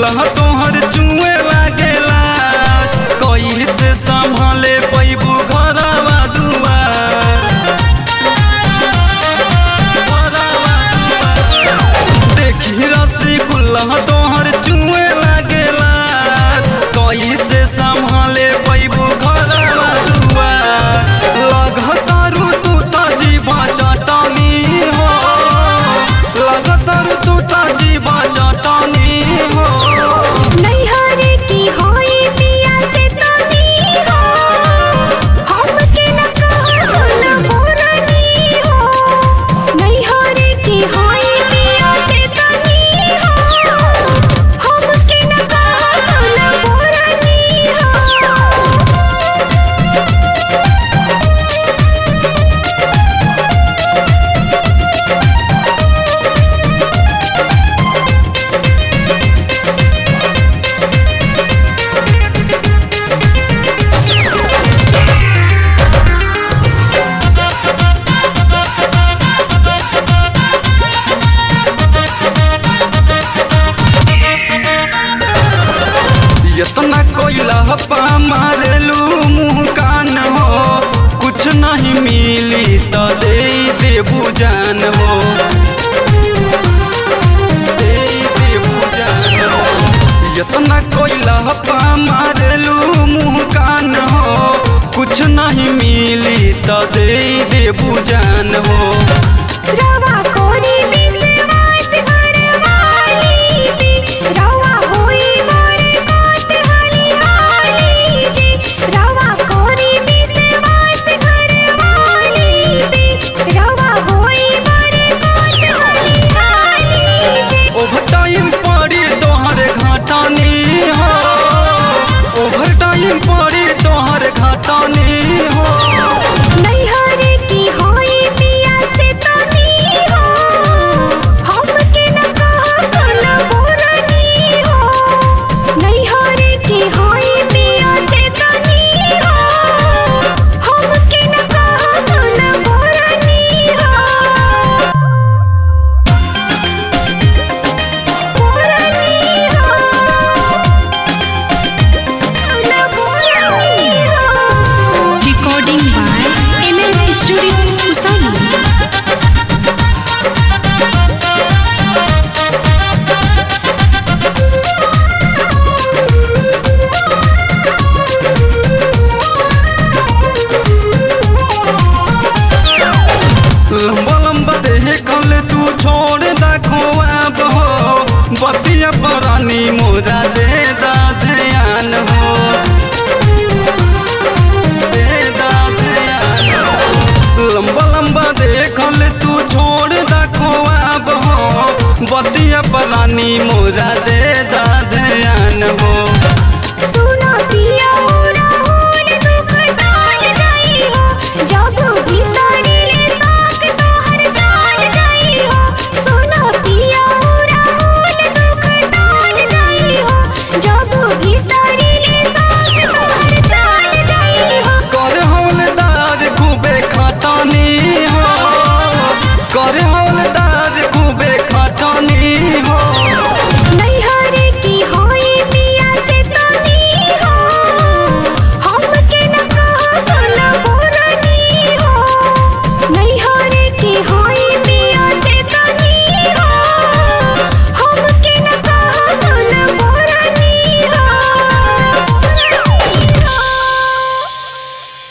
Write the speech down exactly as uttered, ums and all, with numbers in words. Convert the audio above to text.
कुल्ला तोहर चुए लागेला कोई से संभाले पैबू घरवा दुआर देखी रसगुल्ला तोहर चुए लागेला कोई से संभाले पैबू घरवा दुआर लगतारू तू जीवा चटनी हो लगतारू तू जीवा चटनी हो नैहरे की होई पिया चेतनी हो हमके न कहला मोरनी हो नैहरे की होई पिया चेतनी हो हमके न कहला मोरनी हो इतना कोयला पा मारेलू मुँह कान हो कुछ नहीं मिली तो दे देबू जान हो।